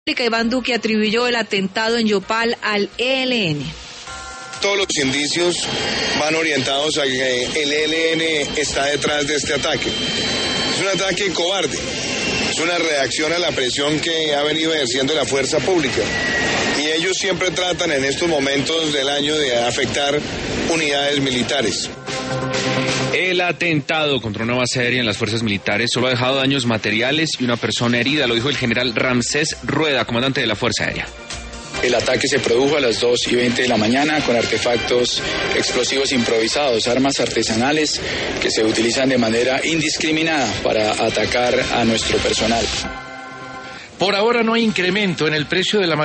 Iván Duque atribuyó el atentado en Yopal al ELN. Todos los indicios van orientados a que el ELN está detrás de este ataque. Es un ataque cobarde, es una reacción a la presión que ha venido ejerciendo la fuerza pública. Y ellos siempre tratan en estos momentos del año de afectar unidades militares. El atentado contra una base aérea en las fuerzas militares solo ha dejado daños materiales y una persona herida, lo dijo el general Ramsés Rueda, comandante de la Fuerza Aérea. El ataque se produjo a las 2:20 de la mañana con artefactos explosivos improvisados, armas artesanales que se utilizan de manera indiscriminada para atacar a nuestro personal. Por ahora no hay incremento en el precio de la